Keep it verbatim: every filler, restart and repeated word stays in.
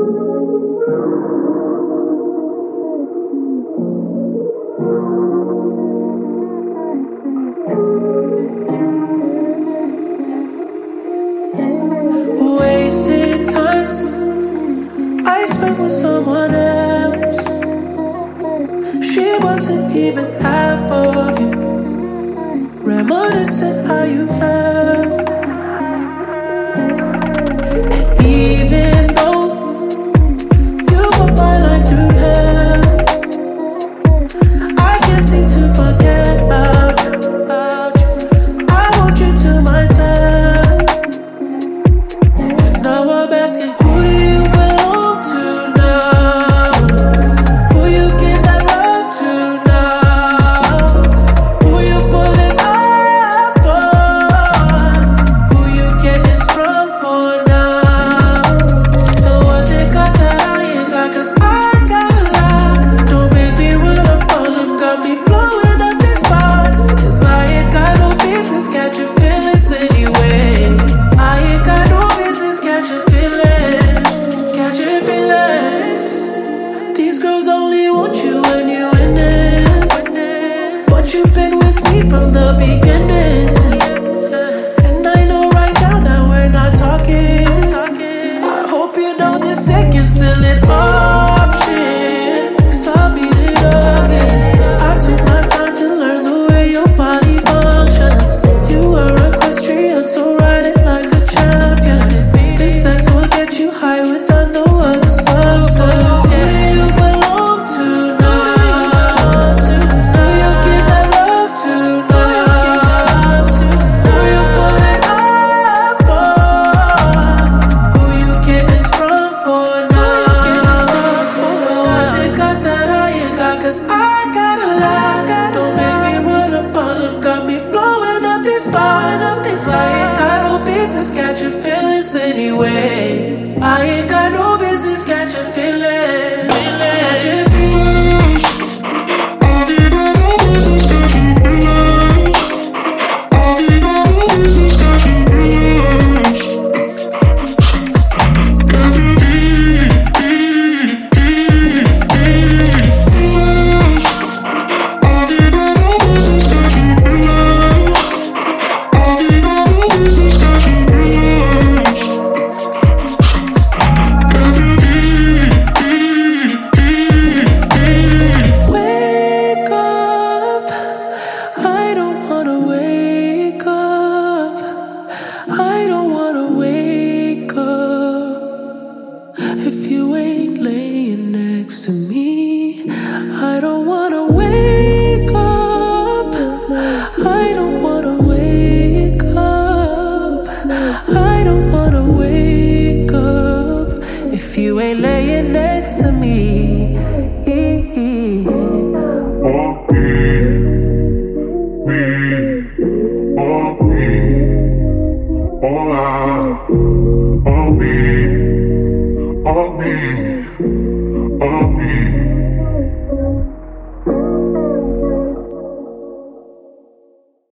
Wasted times I spent with someone else. She wasn't even half of you. Reminiscent how you felt. And even though you put my life through hell, I can't seem to forget about you, about you. I want you to myself. Now I'm asking, who do you belong to now? Who you give that love to now? Who you pulling up for? Who you getting strong for now? The one they got that I ain't got, 'cause I got a lot. Don't make me run up on them, got me blowing up this spot. 'Cause I ain't got no business catching feelings anyway. I ain't got no business catching feelings, catching feelings. These girls only want you when you in it, but you've been with me from the beginning. And I know right now that we're not talking. I hope you know this dick is still an option, 'cause I'll beat it up. I took my time to learn the way your body functions. You were equestrian, so ride it like a champion. This sex will get you high without no other substance. Who do you belong to now? Who you give that love to now? Who you pulling up for? Who you getting strong for now? No one they got that I ain't got, 'cause I got a lot. Don't make me run up on them, got me blowing up this spot. I ain't got no business catching feelings anyway. I ain't got no business catching feelings, catching feelings. Wake up, I don't wanna wake up. I don't wanna wake up. If you ain't laying next to me, I don't wanna wake up. I don't wanna wake up. I don't wanna wake up. If you ain't laying next to me. All I, all me, all me.